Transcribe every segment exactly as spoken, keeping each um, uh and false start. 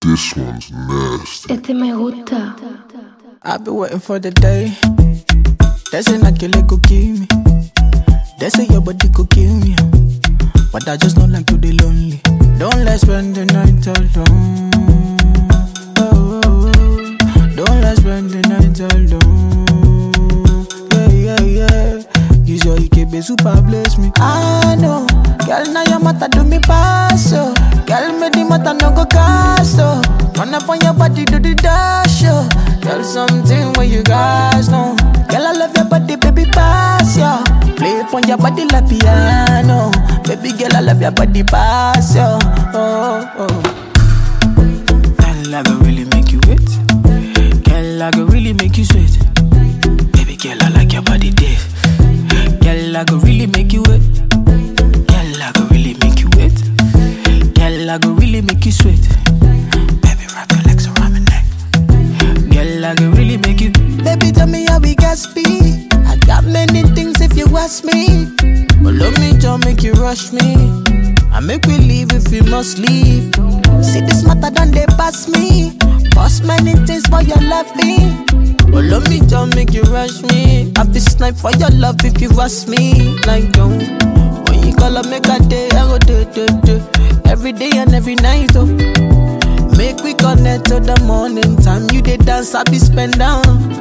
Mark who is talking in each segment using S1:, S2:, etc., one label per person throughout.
S1: This one's nasty.
S2: Este me gusta.
S3: I've been waiting for the day. They say not kill it could kill me. They say your body could kill me. But I just don't like to be lonely. Don't let's spend the night alone. Oh, oh, oh. Don't let's spend the night alone. Yeah, yeah, yeah. Use your I K B super bless me. I know. Girl, now your mata do me pass, oh. Girl, me the mata no go cast, oh. Run up on your body, do the dash, oh. Girl, something where you guys know. Girl, I love your body, baby, pass, yeah. Play it on your body like piano. Baby girl, I love your body, pass, yeah. Oh, oh. Girl, I go really make you wet. Girl, I go really make you sweat. Baby girl, I like your body, dead. Girl, I go really make you wet. Girl, I go really make you wet. Girl, I go really make you sweat. Baby, wrap your legs around my neck. Girl, I go really make you. Baby, tell me how we got speed. I got many things if you ask me. But love me, just make you rush me. I make we leave if we must leave. See this matter done they pass me. Boss many things for your love me. But love me, just make you rush me. Have this snipe for your love if you ask me. Like don't. When you call up, make a day, I go do, do, do. Every day and every night, oh. Make we connect to the morning time. You dey dance, I be spend down.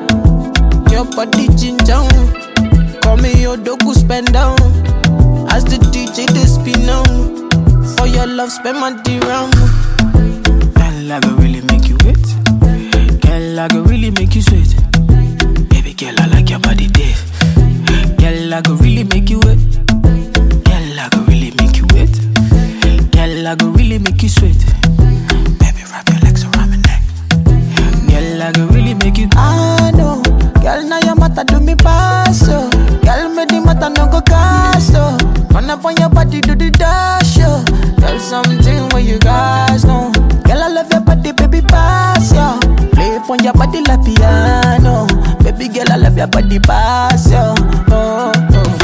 S3: Your body ginger. Call me your dogu spend down. As the D J they spin on. For your love, spend my dirham. Girl, I go really make you wet. Girl, I go really make you sweat. Baby girl, I like your body dead. Girl, I go really make you wet. Girl, I go really make you wet. Girl, I go really make you sweat. Baby, wrap your legs around my neck. Girl, I go really make you. I know. Girl, now your mata do me pass, oh. Girl, me the mata no go cast, oh. Run up on your body, do the dash, oh. Girl, something where you guys know. Girl, I love your body, baby, pass, yeah. Play it on your body like piano. Baby girl, I love your body, pass, yeah. Oh, oh.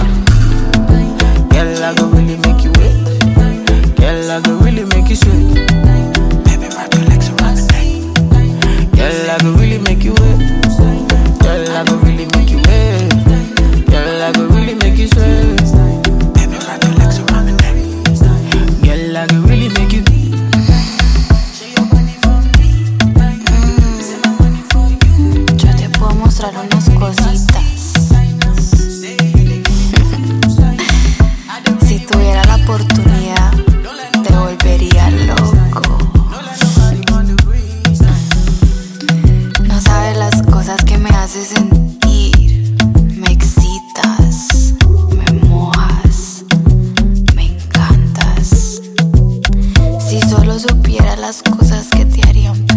S3: Girl, I go really make you wet. Girl, I go really make you sweat. Baby, wrap your legs around the neck. Girl, I go really make you wet. Girl, I go really make you wet. Girl, I go really make you sweat. Baby, wrap your legs around my neck. Girl, I go really make you.
S4: Yo te puedo mostrar unas cositas. Si tuviera la oportunidad, te volvería loco. No sabes las cosas que me haces sentir. Me excitas, me mojas, me encantas. Si solo supiera las cosas que te harían